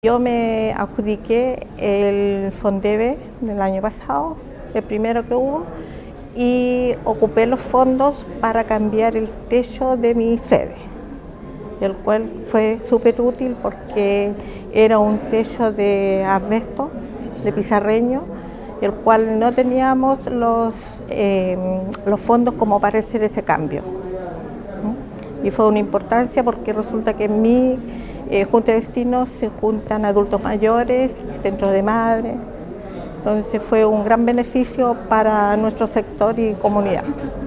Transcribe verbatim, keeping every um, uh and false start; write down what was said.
Yo me adjudiqué el FONDEBE del año pasado, el primero que hubo, y ocupé los fondos para cambiar el techo de mi sede, el cual fue súper útil porque era un techo de asbesto, de pizarreño, el cual no teníamos los, eh, los fondos como para hacer ese cambio. ¿Mm? Y fue una importancia porque resulta que en mi eh, junta de vecinos se juntan adultos mayores, centros de madres, entonces fue un gran beneficio para nuestro sector y comunidad.